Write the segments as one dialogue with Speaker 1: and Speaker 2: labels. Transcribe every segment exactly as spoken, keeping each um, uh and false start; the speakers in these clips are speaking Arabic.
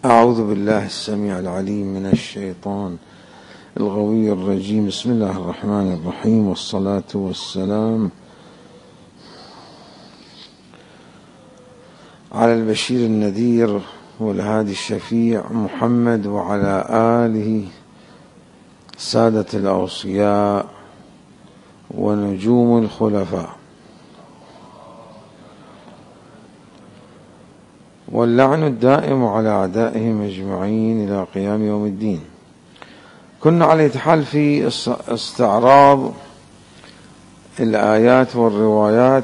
Speaker 1: أعوذ بالله السميع العليم من الشيطان الغوي الرجيم. بسم الله الرحمن الرحيم، والصلاة والسلام على البشير النذير والهادي الشفيع محمد، وعلى آله سادة الأوصياء ونجوم الخلفاء، واللعن الدائم على أعدائهم أجمعين إلى قيام يوم الدين. كنا على حال في استعراض الآيات والروايات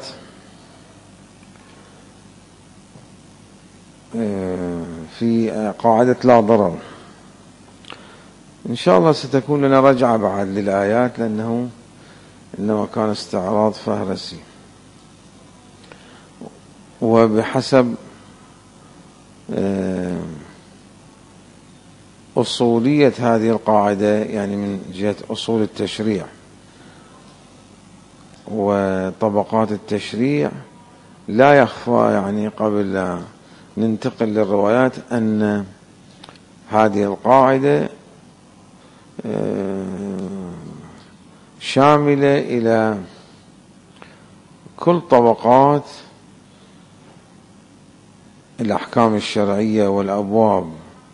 Speaker 1: في قاعدة لا ضرر. إن شاء الله ستكون لنا رجعة بعد للآيات، لأنه إنما كان استعراض فهرسي، وبحسب أصولية هذه القاعدة، يعني من جهة أصول التشريع وطبقات التشريع، لا يخفى يعني قبل لا ننتقل للروايات أن هذه القاعدة شاملة إلى كل طبقات الأحكام الشرعية والأبواب،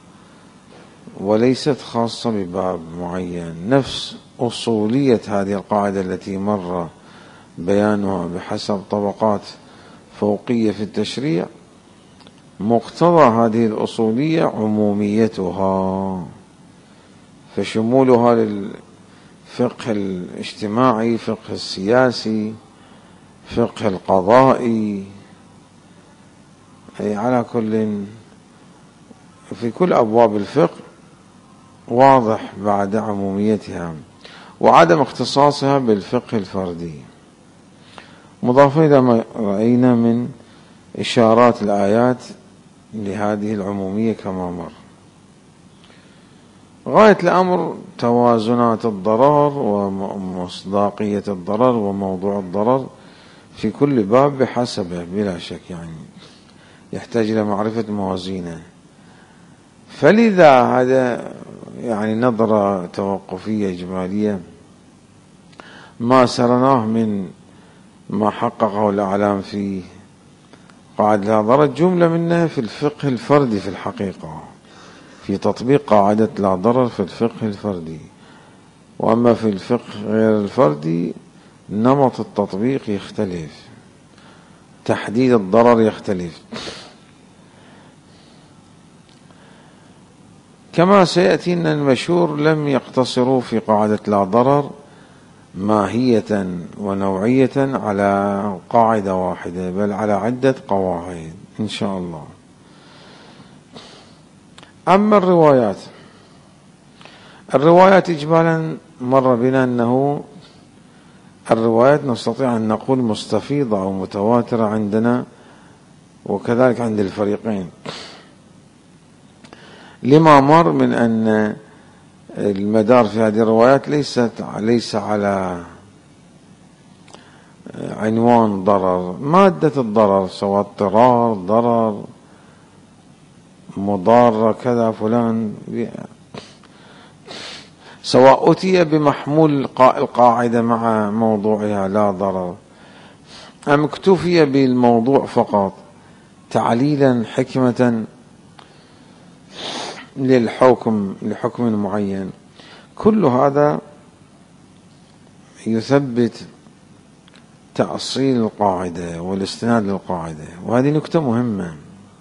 Speaker 1: وليست خاصة بباب معين. نفس أصولية هذه القاعدة التي مر بيانها بحسب طبقات فوقية في التشريع، مقتضى هذه الأصولية عموميتها، فشمولها للفقه الاجتماعي، فقه السياسي، فقه القضائي، أي على كل في كل أبواب الفقه واضح بعد عموميتها وعدم اختصاصها بالفقه الفردي، مضافة إلى ما رأينا من إشارات الآيات لهذه العمومية كما مر. غاية الأمر توازنات الضرر ومصداقية الضرر وموضوع الضرر في كل باب بحسبه، بلا شك يعني يحتاج إلى معرفة موازينه. فلذا هذا يعني نظرة توقفية إجمالية ما سرناه من ما حققه الأعلام في قاعدة لا ضرر، جملة منها في الفقه الفردي في الحقيقة، في تطبيق قاعدة لا ضرر في الفقه الفردي. وأما في الفقه غير الفردي نمط التطبيق يختلف، تحديد الضرر يختلف. كما سيأتي أن المشهور لم يقتصروا في قاعدة لا ضرر ماهية ونوعية على قاعدة واحدة، بل على عدة قواعد إن شاء الله. أما الروايات الروايات إجمالا مر بنا أنه الروايات نستطيع أن نقول مستفيضة أو متواترة عندنا، وكذلك عند الفريقين، لما مر من أن المدار في هذه الروايات ليست ليس على عنوان ضرر، مادة الضرر، سواء اضطرار، ضرر، مضارة، كذا فلان، سواء أتي بمحمول القاعدة مع موضوعها لا ضرر، أم اكتفي بالموضوع فقط تعليلا حكمة للحكم لحكم معين. كل هذا يثبت تأصيل القاعدة والاستناد للقاعدة. وهذه نكتة مهمة،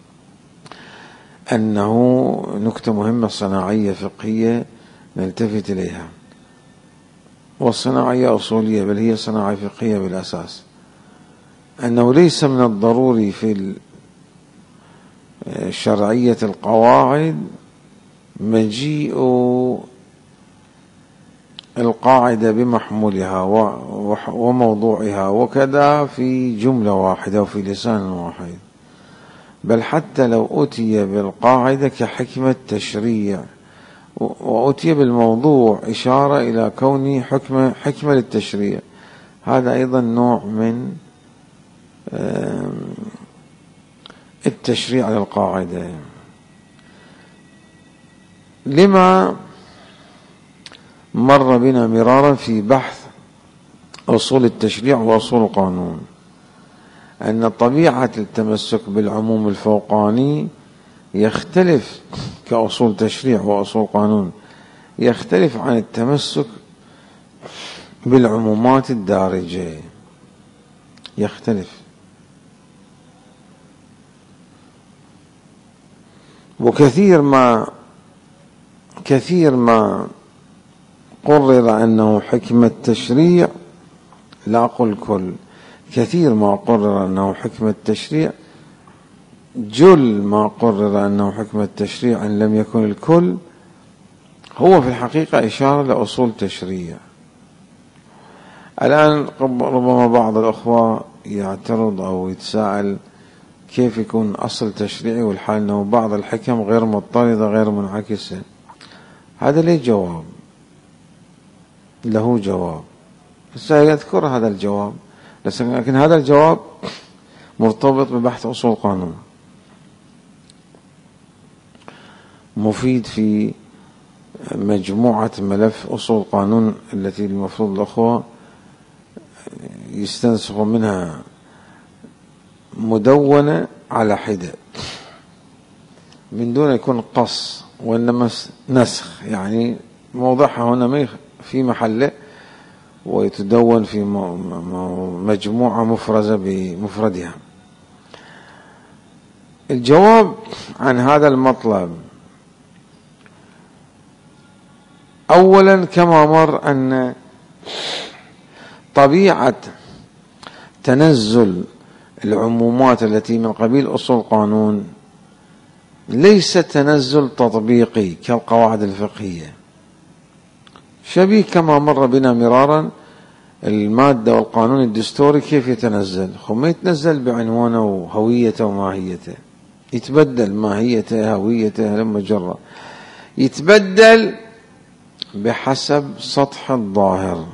Speaker 1: أنه نكتة مهمة صناعية فقهية نلتفت إليها، والصناعية أصولية بل هي صناعة فقهية بالأساس، أنه ليس من الضروري في شرعية القواعد مجيء القاعدة بمحمولها وموضوعها وكذا في جملة واحدة وفي لسان واحد، بل حتى لو أتي بالقاعدة كحكمة تشريع وأتي بالموضوع إشارة إلى كونه حكمة حكمة للتشريع، هذا أيضا نوع من التشريع للقاعدة. لما مر بنا مرارا في بحث أصول التشريع وأصول القانون أن طبيعة التمسك بالعموم الفوقاني يختلف كأصول تشريع وأصول قانون، يختلف عن التمسك بالعمومات الدارجة، يختلف. وكثير ما كثير ما قرر أنه حكمة تشريع، لا أقول كل، كثير ما قرر أنه حكمة تشريع، جل ما قرر أنه حكمة تشريع إن لم يكن الكل، هو في الحقيقة إشارة لأصول تشريع. الآن ربما بعض الأخوة يعترض أو يتساءل كيف يكون أصل تشريعي والحال أنه بعض الحكم غير مضطردة غير منعكسة. هذا له جواب، له جواب، سيذكر هذا الجواب، لكن هذا الجواب مرتبط ببحث أصول قانون، مفيد في مجموعة ملف أصول قانون التي المفروض الأخوة يستنسخوا منها مدونة على حدة من دون يكون قص وإنما نسخ، يعني موضعها هنا في محله ويتدون في مجموعة مفرزة بمفردها. الجواب عن هذا المطلب أولا كما مر أن طبيعة تنزل العمومات التي من قبيل أصول قانون ليس تنزل تطبيقي كالقواعد الفقهية، شبيه كما مر بنا مرارا المادة والقانون الدستوري كيف يتنزل، ما يتنزل بعنوانه وهويته وماهيته، يتبدل ماهيته هويته لما جرى، يتبدل بحسب سطح الظاهر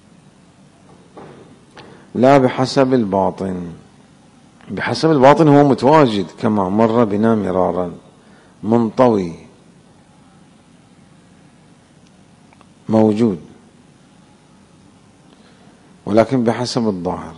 Speaker 1: لا بحسب الباطن. بحسب الباطن هو متواجد كما مر بنا مرارا، منطوي موجود، ولكن بحسب الظاهر.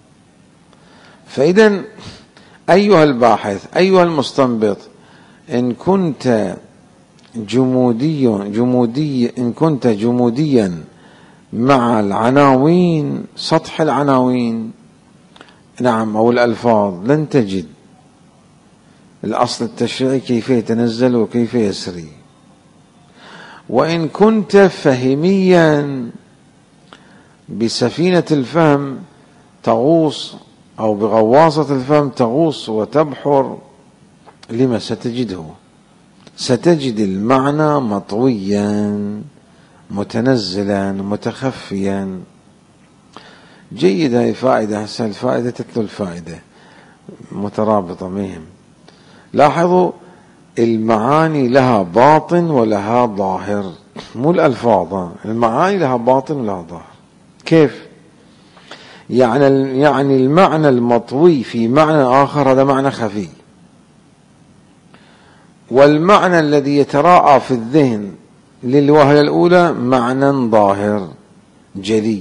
Speaker 1: فإذا أيها الباحث أيها المستنبط، إن كنت جمودي جمودي إن كنت جموديا مع العناوين، سطح العناوين نعم أو الألفاظ، لن تجد الأصل التشريعي كيف يتنزل وكيف يسري. وإن كنت فهميا بسفينة الفهم تغوص أو بغواصة الفهم تغوص وتبحر، لما ستجده ستجد المعنى مطويا متنزلا متخفيا. جيد، هذه فائدة، هسه الفائدة تتلو الفائدة مترابطة مهم. لاحظوا المعاني لها باطن ولها ظاهر، مو الألفاظ، المعاني لها باطن ولها ظاهر. كيف؟ يعني يعني المعنى المطوي في معنى آخر هذا معنى خفي، والمعنى الذي يتراءى في الذهن للوهلة الأولى معنى ظاهر جلي.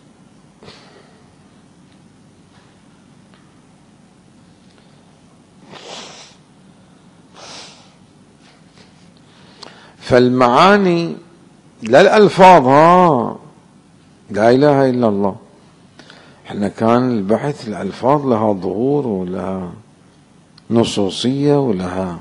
Speaker 1: فالمعاني لا الألفاظ، ها لا إله إلا الله، احنا كان البحث الألفاظ لها ظهور ولها نصوصية ولها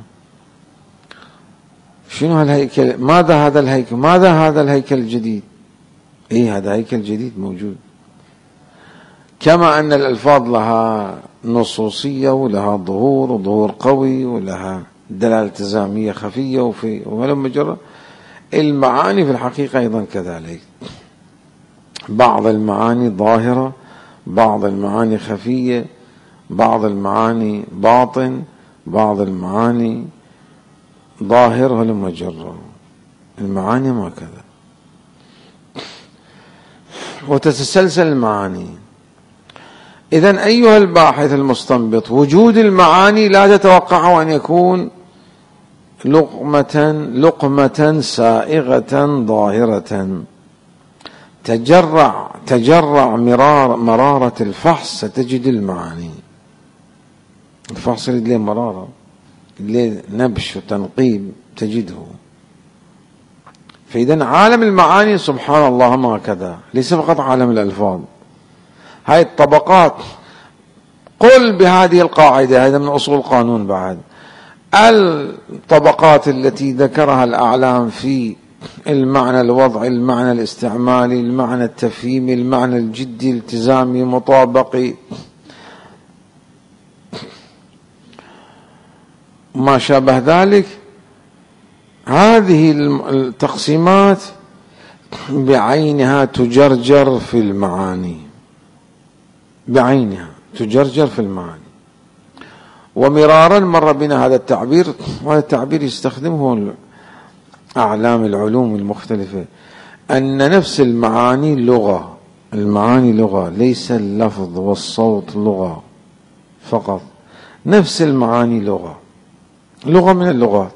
Speaker 1: شنو هالهيكل، ماذا هذا الهيكل، ماذا هذا الهيكل الجديد، ايه هذا هيكل جديد موجود. كما أن الألفاظ لها نصوصية ولها ظهور وظهور قوي ولها دلالة التزامية خفية وفي ولما جرى، المعاني في الحقيقة أيضا كذلك، بعض المعاني ظاهرة، بعض المعاني خفية، بعض المعاني باطن، بعض المعاني ظاهر ولما جرى، المعاني ما كذا، وتتسلسل المعاني. إذن أيها الباحث المستنبط، وجود المعاني لا تتوقع أن يكون لقمة لقمة سائغة ظاهرة، تجرع تجرع مرار مرارة الفحص ستجد المعاني. الفحص يريد له مرارة، له نبش وتنقيب تجده. فإذا عالم المعاني سبحان الله ما كذا، ليس فقط عالم الألفاظ. هاي الطبقات، قل بهذه القاعدة، هذا من أصول القانون بعد، الطبقات التي ذكرها الأعلام في المعنى الوضعي، المعنى الاستعمالي، المعنى التفهيمي، المعنى الجدي التزامي مطابقي، ما شابه ذلك، هذه التقسيمات بعينها تجرجر في المعاني، بعينها تجرجر في المعاني. ومرارا مر بنا هذا التعبير، وهذا التعبير يستخدمه أعلام العلوم المختلفة، أن نفس المعاني لغة، المعاني لغة، ليس اللفظ والصوت لغة فقط، نفس المعاني لغة، لغة من اللغات.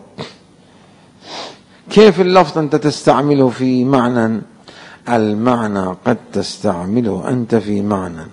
Speaker 1: كيف اللفظ أنت تستعمله في معنى، المعنى قد تستعمله أنت في معنى،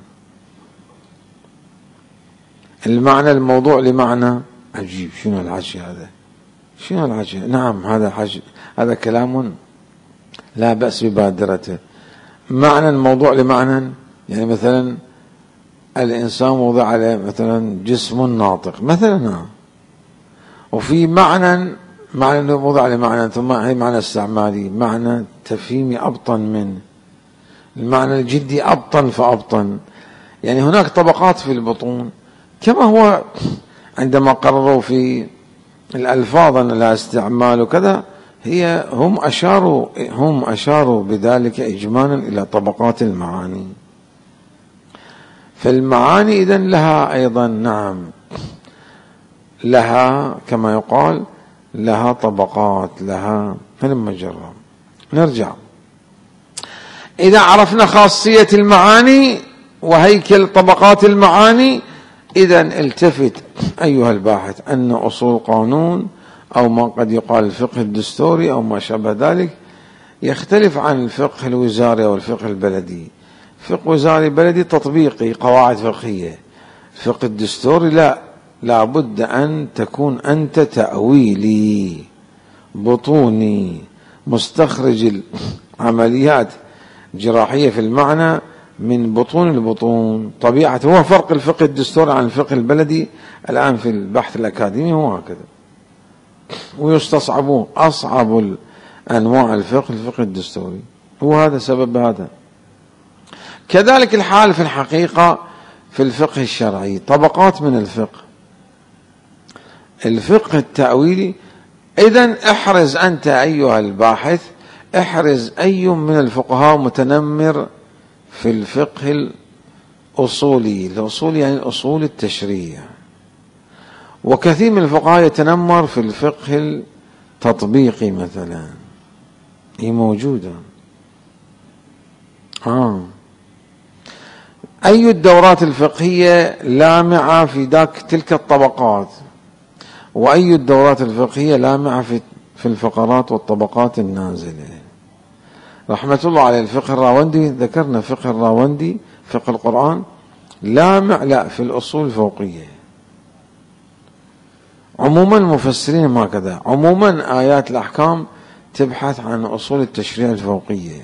Speaker 1: المعنى الموضوع لمعنى عجيب. شنو الحكي هذا؟ شنو الحكي؟ نعم هذا حكي، هذا كلام لا بأس ببادرته. معنى الموضوع لمعنى، يعني مثلا الإنسان موضع عليه مثلا جسم ناطق مثلا، وفي معنى معنى موضع لمعنى، ثم هي معنى استعمالي، معنى تفهيمي أبطن من المعنى الجدي، أبطن فأبطن. يعني هناك طبقات في البطون، كما هو عندما قرروا في الألفاظ أن لها استعمال وكذا، هي هم أشاروا هم أشاروا بذلك إجمالا إلى طبقات المعاني. فالمعاني إذن لها أيضا، نعم لها كما يقال لها طبقات، لها. فلما جرب نرجع، إذا عرفنا خاصية المعاني وهيكل طبقات المعاني، إذن التفت أيها الباحث أن أصول قانون أو ما قد يقال الفقه الدستوري أو ما شابه ذلك يختلف عن الفقه الوزاري أو الفقه البلدي. فقه وزاري بلدي تطبيقي قواعد فقهية، الفقه الدستوري لا، لا بد أن تكون أنت تأويلي بطوني مستخرج العمليات الجراحية في المعنى من بطون البطون. طبيعة هو فرق الفقه الدستوري عن الفقه البلدي الآن في البحث الأكاديمي هو هكذا، ويستصعبون أصعب أنواع الفقه الفقه الدستوري، هو هذا سبب هذا. كذلك الحال في الحقيقة في الفقه الشرعي، طبقات من الفقه، الفقه التأويلي. إذن احرز أنت أيها الباحث، احرز أي من الفقهاء متنمر في الفقه الأصولي، الأصول يعني الأصول التشريع، وكثير من الفقهاء يتنمر في الفقه التطبيقي مثلا، هي موجودة. آه. أي الدورات الفقهية لامعة في ذاك تلك الطبقات، وأي الدورات الفقهية لامعة في في الفقرات والطبقات النازلة. رحمة الله عليه الفقه الراوندي، ذكرنا فقه الراوندي فقه القرآن لامع لا في الأصول الفوقية. عموما المفسرين ما كذا، عموما آيات الأحكام تبحث عن أصول التشريع الفوقية.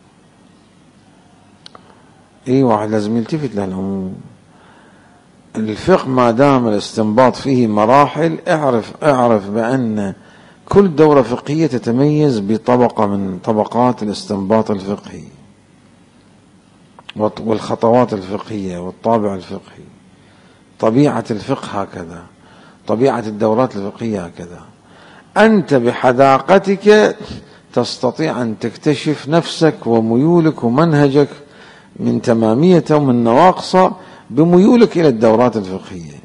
Speaker 1: اي واحد لازم يلتفت للعموم. الفقه ما دام الاستنباط فيه مراحل، اعرف اعرف بأن كل دورة فقهية تتميز بطبقة من طبقات الاستنباط الفقهي والخطوات الفقهية والطابع الفقهي. طبيعة الفقه هكذا، طبيعة الدورات الفقهية هكذا. أنت بحذاقتك تستطيع أن تكتشف نفسك وميولك ومنهجك من تماميته ومن نواقصه بميولك إلى الدورات الفقهية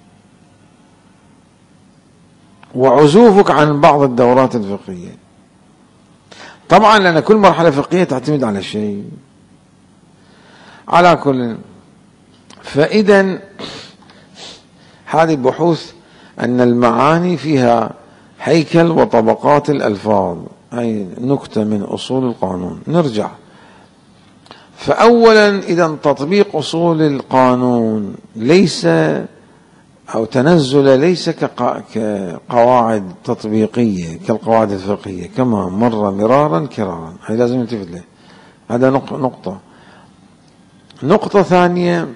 Speaker 1: وعزوفك عن بعض الدورات الفقهية. طبعا لأن كل مرحلة فقهية تعتمد على شيء. على كل، فإذا هذه بحوث أن المعاني فيها هيكل وطبقات الألفاظ، هي نكتة من أصول القانون. نرجع. فأولا إذا تطبيق أصول القانون ليس أو تنزل ليس كقواعد تطبيقية كالقواعد الفقهية كما مر مرارا كرارا، هذا لازم نلتفت له. هذا نقطة. نقطة ثانية،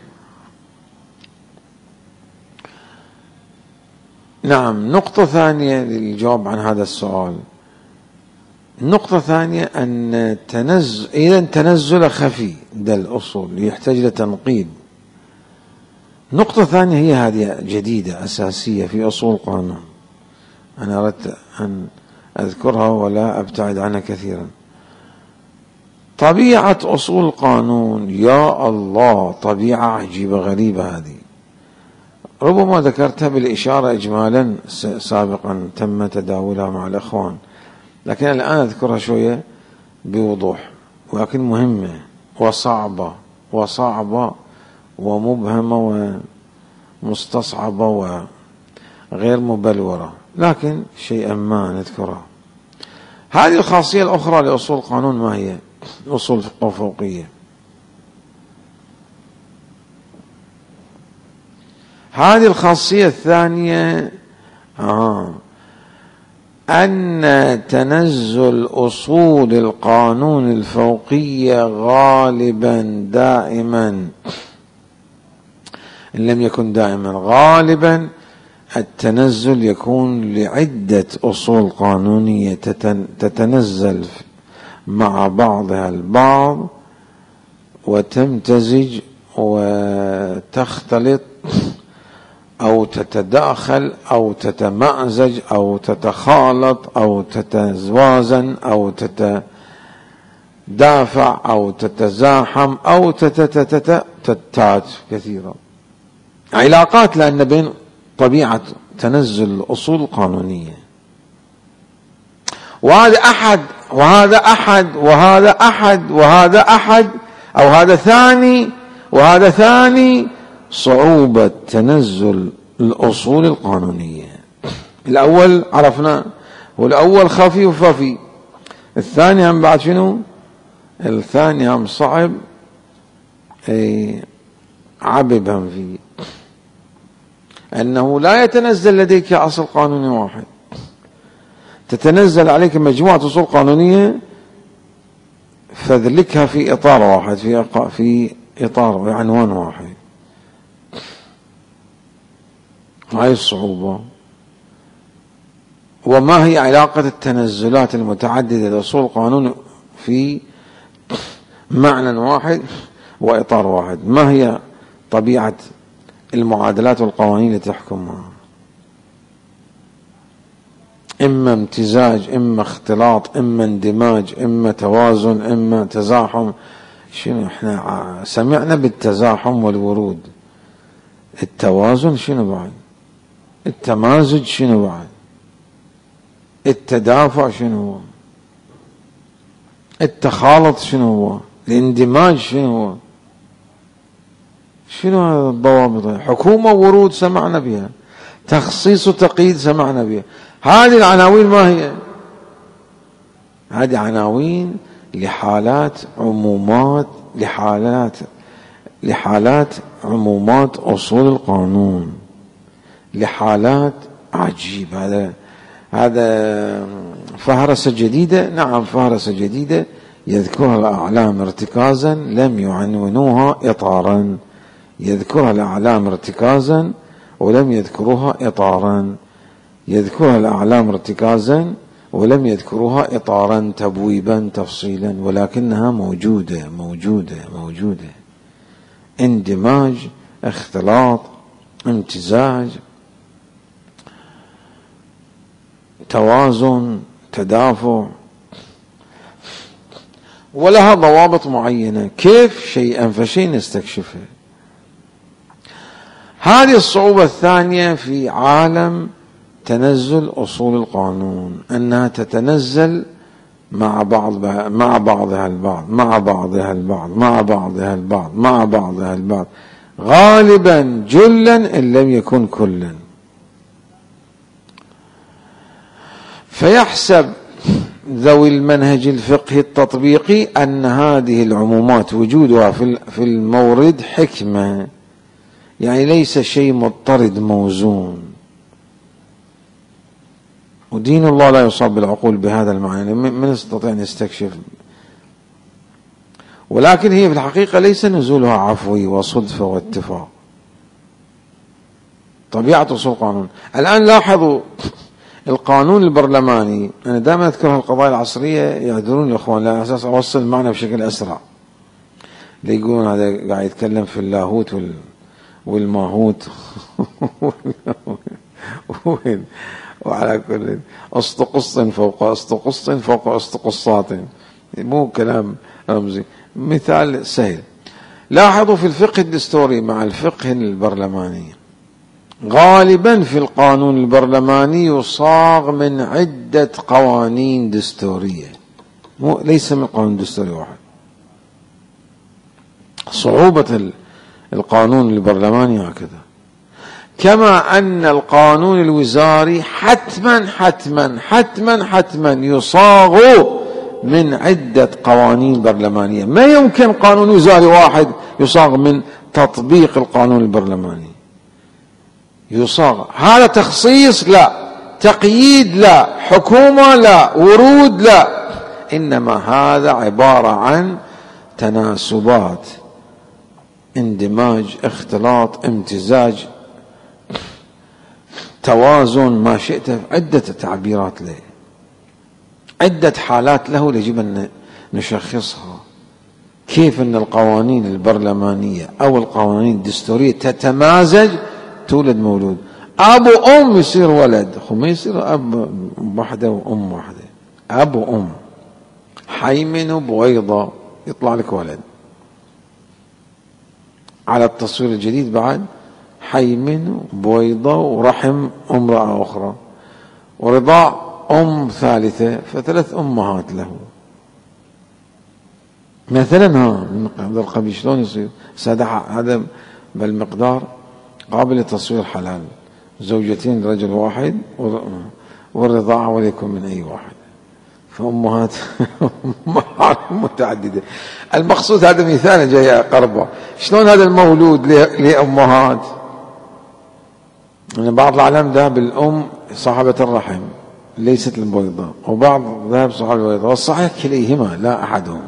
Speaker 1: نعم نقطة ثانية للجواب عن هذا السؤال. نقطة ثانية أن تنزل إذا تنزل خفي ده الأصول يحتاج لتنقيد. نقطة ثانية هي هذه جديدة أساسية في أصول القانون، أنا أردت أن أذكرها ولا أبتعد عنها كثيرا. طبيعة أصول القانون يا الله طبيعة عجيبة غريبة، هذه ربما ذكرتها بالإشارة إجمالا سابقا تم تداولها مع الإخوان، لكن الآن أذكرها شوية بوضوح، ولكن مهمة وصعبة وصعبة ومبهمة ومستصعبة وغير مبلورة، لكن شيئا ما نذكرها. هذه الخاصية الأخرى لأصول القانون ما هي؟ أصول فوقية. هذه الخاصية الثانية آه أن تنزل أصول القانون الفوقية غالبا دائما، إن لم يكن دائما غالبا التنزل يكون لعدة أصول قانونية تتنزل مع بعضها البعض وتمتزج وتختلط أو تتداخل أو تتمأزج أو تتخالط أو تتوازن أو تتدافع أو تتزاحم أو تتتتت كثيرة علاقات، لأن بين طبيعة تنزل الأصول القانونية. وهذا أحد وهذا أحد وهذا أحد وهذا أحد أو هذا ثاني وهذا ثاني صعوبة تنزل الأصول القانونية. الأول عرفنا، والأول خفي وففي، الثاني هم بعد شنو؟ الثاني هم صعب أي عبب هم فيه، أنه لا يتنزل لديك أصل قانوني واحد، تتنزل عليك مجموعة أصول قانونية فذلكها في إطار واحد، في في إطار عنوان واحد. هاي الصعوبة. وما هي علاقة التنزلات المتعددة لأصول القانون في معنى واحد وإطار واحد؟ ما هي طبيعة المعادلات والقوانين التي تحكمها؟ إما امتزاج، إما اختلاط، إما اندماج، إما توازن، إما تزاحم. شنو احنا سمعنا بالتزاحم والورود، التوازن شنو بعد؟ التمازج شنو بعد؟ التدافع شنو هو؟ التخالط شنو هو؟ الاندماج شنو هو؟ شنو هذا الضوابط؟ حكومة ورود سمعنا بها، تخصيص وتقييد سمعنا بها. هذه العناوين ما هي؟ هذه عناوين لحالات عمومات لحالات لحالات عمومات أصول القانون، لحالات عجيب. هذا هذا فهرسة جديدة، نعم فهرسة جديدة يذكرها الأعلام ارتكازا لم يعنونوها إطارا، يذكرها الأعلام ارتكازا ولم يذكروها إطارا، يذكرها الأعلام ارتكازا ولم يذكروها إطارا تبويبا تفصيلا، ولكنها موجودة موجودة موجودة. اندماج، اختلاط، امتزاج، توازن، تدافع، ولها ضوابط معينة. كيف؟ شيئا فشيء نستكشفها. هذه الصعوبة الثانية في عالم تنزل أصول القانون، أنها تتنزل مع بعض مع بعضها البعض مع بعضها البعض مع بعضها البعض مع بعضها البعض غالبا جلا إن لم يكن كلا. فيحسب ذوي المنهج الفقهي التطبيقي أن هذه العمومات وجودها في المورد حكمة، يعني ليس شيء مضطرد موزون. ودين الله لا يصاب بالعقول بهذا المعنى، من يستطيع أن يستكشف؟ ولكن هي في الحقيقة ليس نزولها عفوي وصدفة واتفاق، طبيعة أصول القانون. الآن لاحظوا القانون البرلماني، أنا دائما أذكر القضايا العصرية يعذرون الأخوان على أساس أوصل المعنى بشكل أسرع، يقولون هذا قاعد يتكلم في اللاهوت والماهوت وعلى كل أسط قص فوق أسط قص فوق أسط قصات، مو كلام رمزي. مثال سهل، لاحظوا في الفقه الدستوري مع الفقه البرلماني، غالبا في القانون البرلماني يصاغ من عدة قوانين دستورية، مو ليس من قانون دستوري واحد. صعوبة القانون البرلماني هكذا. كما أن القانون الوزاري حتما حتما حتما حتما يصاغ من عدة قوانين برلمانية، ما يمكن قانون وزاري واحد يصاغ من تطبيق القانون البرلماني. يصاغ هذا تخصيص لا، تقييد لا، حكومة لا، ورود لا، إنما هذا عبارة عن تناسبات، اندماج، اختلاط، امتزاج، توازن، ما شئت، عدة تعبيرات له، عدة حالات له يجب أن نشخصها. كيف أن القوانين البرلمانية أو القوانين الدستورية تتمازج تولد مولود، أب وأم يصير ولد، ما يصير أب واحدة وأم واحدة، أب وأم، حيمن وبويضة يطلع لك ولد. على التصوير الجديد بعد حيمن وبويضة ورحم امرأة أخرى ورضاع أم ثالثة، فثلاث أمهات له مثلا. ها من هذا القبيل شلون يصير؟ هذا بالمقدار قابل لتصوير حلال، زوجتين رجل واحد والرضاعة وليكن من أي واحد، فأمهات متعددة. المقصود هذا مثال جاي قربة، شلون هذا المولود لأمهات؟ يعني بعض العالم ذهب الأم صاحبة الرحم ليست البويضة، وبعض ذهب صاحب البويضة، والصحيح كليهما لا أحدهما.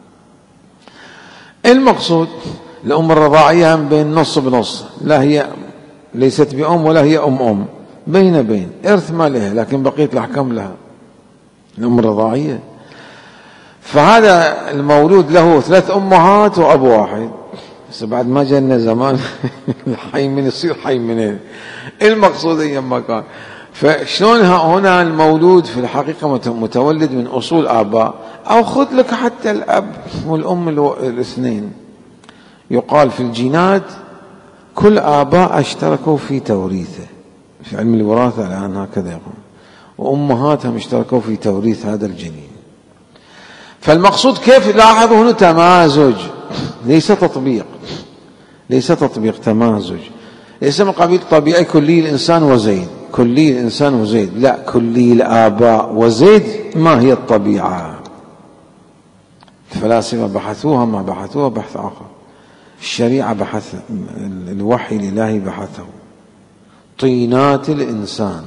Speaker 1: المقصود الأم الرضاعية بين نص بنص، لا هي ليست بأم ولا هي أم أم، بين بين إرث ما لها، لكن بقية الأحكام لها الأم الرضاعية. فهذا المولود له ثلاث أمهات وأب واحد، بس بعد ما جاءنا زمان حيمن يصير حيمنين. المقصود أيما كان، فشلون هنا المولود في الحقيقة متولد من أصول آباء، أو خذ لك حتى الأب والأم الاثنين. يقال في الجينات كل آباء اشتركوا في توريثه، في علم الوراثة الآن هكذا يقول، وأمهاتهم اشتركوا في توريث هذا الجنين. فالمقصود كيف لاحظوا هنا تمازج، ليس تطبيق، ليس تطبيق، تمازج، ليس من قبيل طبيعي كلي الإنسان وزيد، كلي الإنسان وزيد، لا، كلي الآباء وزيد. ما هي الطبيعة؟ الفلاسفة بحثوها، ما بحثوها بحث آخر، الشريعة بحث، الوحي الإلهي بحثه، طينات الإنسان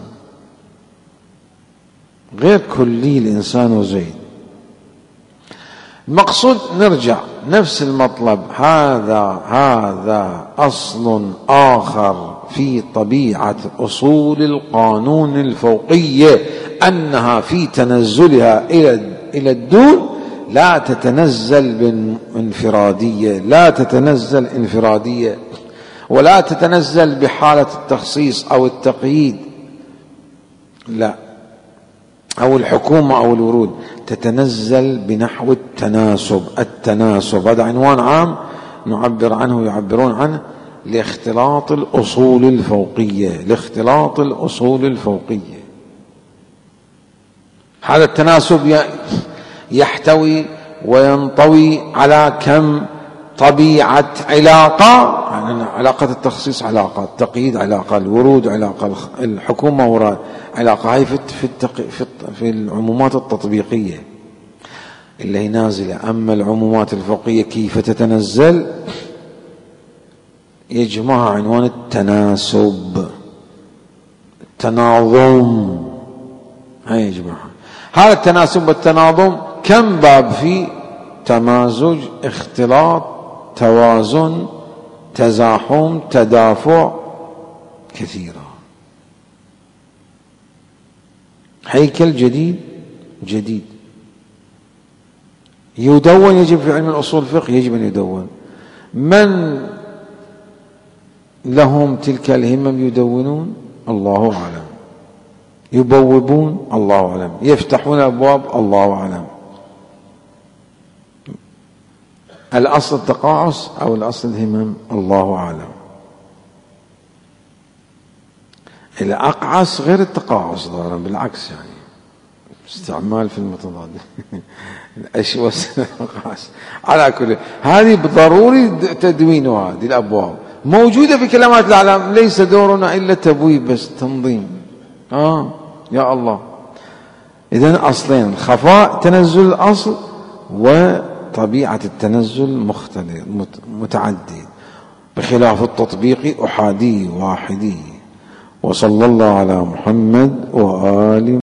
Speaker 1: غير كلي الإنسان وزيد. المقصود نرجع نفس المطلب، هذا هذا أصل آخر في طبيعة أصول القانون الفوقية، أنها في تنزلها إلى إلى الدون لا تتنزل بانفرادية، لا تتنزل انفرادية، ولا تتنزل بحالة التخصيص أو التقييد، لا، أو الحكومة أو الورود، تتنزل بنحو التناسب. التناسب هذا عنوان عام نعبر عنه، يعبرون عنه لاختلاط الأصول الفوقية، لاختلاط الأصول الفوقية. هذا التناسب يحتوي وينطوي على كم طبيعة علاقة، يعني علاقة التخصيص علاقة، التقييد علاقة، الورود علاقة، الحكومة وراد علاقة. هاي في في في العمومات التطبيقية اللي هي نازلة. أما العمومات الفقهية كيف تتنزل يجمعها عنوان التناسب، التناظم، هاي يجمعها. هذا التناسب والتناظم كم باب فيه؟ تمازج، اختلاط، توازن، تزاحم، تدافع، كثيرة. هيكل جديد جديد يدون، يجب في علم الأصول الفقه يجب أن يدون. من لهم تلك الهمم يدونون؟ الله أعلم. يبوبون؟ الله أعلم. يفتحون أبواب؟ الله أعلم. الأصل التقاعس أو الأصل الهمم؟ الله أعلم. الأقعس غير التقاعس ظاهرا، بالعكس يعني استعمال في المتضاد. الأشوس الأقعس. على كل هذه بضروري تدوينها. هذه الأبواب موجودة في كلمات الأعلام، ليس دورنا إلا تبويب بس، تنظيم. آه يا الله. إذن أصلين: الخفاء تنزل الأصل، وطبيعة التنزل مختلف متعدد، بخلاف التطبيق أحادي واحدي. وصلى الله على محمد وآله